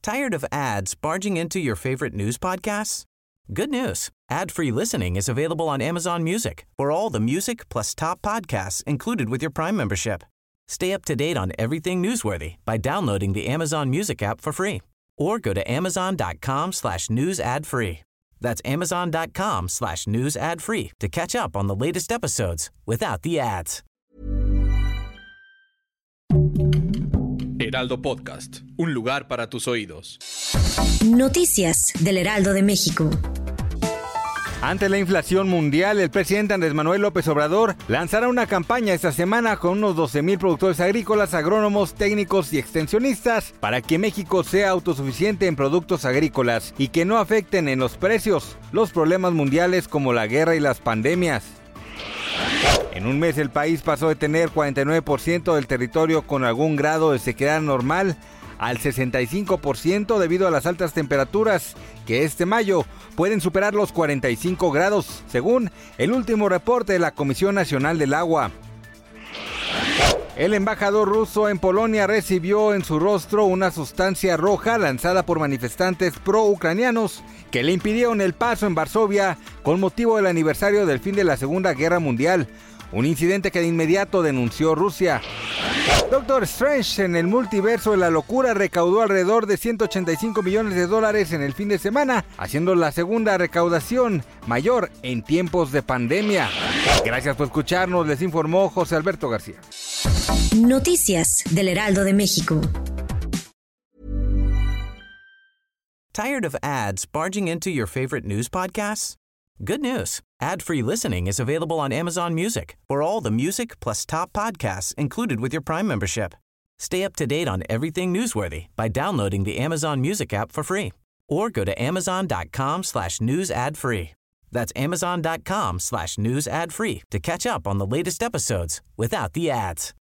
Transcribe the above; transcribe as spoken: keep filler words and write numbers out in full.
Tired of ads barging into your favorite news podcasts? Good news. Ad-free listening is available on Amazon Music for all the music plus top podcasts included with your Prime membership. Stay up to date on everything newsworthy by downloading the Amazon Music app for free or go to amazon.com slash news ad free. That's amazon.com slash news ad free to catch up on the latest episodes without the ads. Heraldo Podcast, un lugar para tus oídos. Noticias del Heraldo de México. Ante la inflación mundial, el presidente Andrés Manuel López Obrador lanzará una campaña esta semana con unos doce mil productores agrícolas, agrónomos, técnicos y extensionistas para que México sea autosuficiente en productos agrícolas y que no afecten en los precios los problemas mundiales como la guerra y las pandemias. En un mes el país pasó de tener cuarenta y nueve por ciento del territorio con algún grado de sequedad normal al sesenta y cinco por ciento debido a las altas temperaturas que este mayo pueden superar los cuarenta y cinco grados, según el último reporte de la Comisión Nacional del Agua. El embajador ruso en Polonia recibió en su rostro una sustancia roja lanzada por manifestantes pro-ucranianos que le impidieron el paso en Varsovia con motivo del aniversario del fin de la Segunda Guerra Mundial, un incidente que de inmediato denunció Rusia. Doctor Strange en el multiverso de la locura recaudó alrededor de ciento ochenta y cinco millones de dólares en el fin de semana, haciendo la segunda recaudación mayor en tiempos de pandemia. Gracias por escucharnos, les informó José Alberto García. Noticias del Heraldo de México. Tired of ads barging into your favorite news podcasts? Good news. Ad-free listening is available on Amazon Music for all the music plus top podcasts included with your Prime membership. Stay up to date on everything newsworthy by downloading the Amazon Music app for free or go to amazon.com slash news ad free. That's amazon.com slash news ad free to catch up on the latest episodes without the ads.